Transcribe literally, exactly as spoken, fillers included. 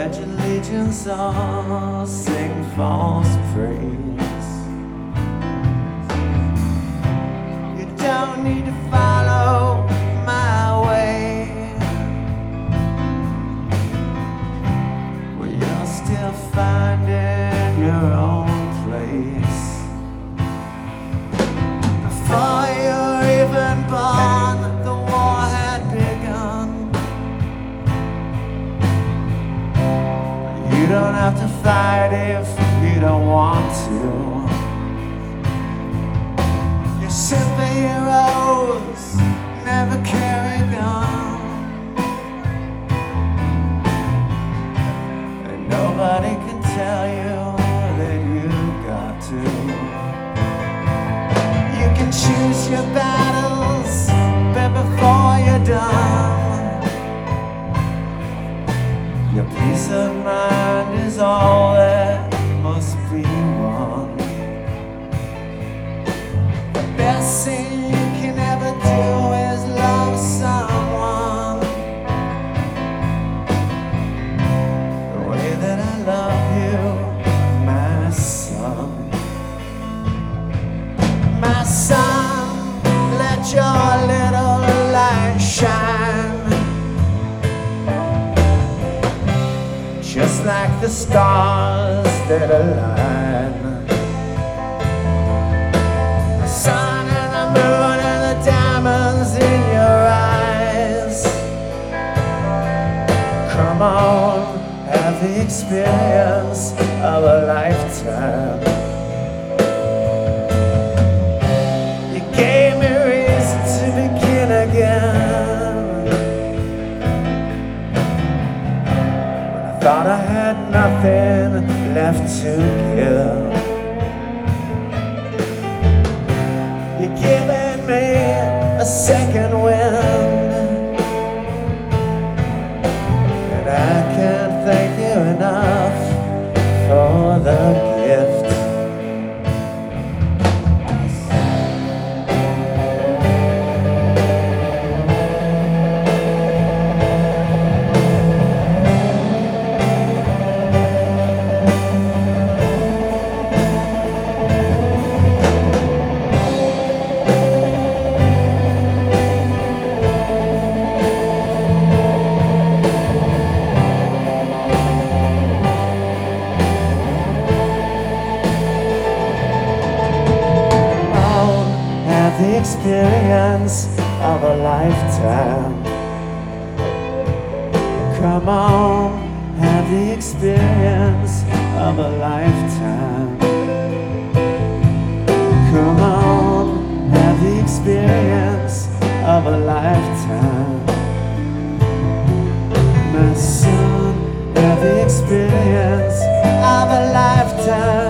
pledge allegiance or sing false praise. You don't need to follow my way, well, you're still finding your own place. Before you're even born, the war had begun. You don't have to fight if you don't want to. Your superheroes never carry guns, and nobody can tell you that you got to. You can choose your battles, but before you're done, your peace of mind is all that must be won. The best thing you can ever do is love someone the way that I love you, my son. My son, let your little light shine, just like the stars that align. The sun and the moon and the diamonds in your eyes. Come on, have the experience of a lifetime. You gave me reason to begin again. Thought I had nothing left to give. You're giving me a second wind, and I can't thank you enough for the gift. The experience of a lifetime. Come on, have the experience of a lifetime. Come on, have the experience of a lifetime. My son, have the experience of a lifetime.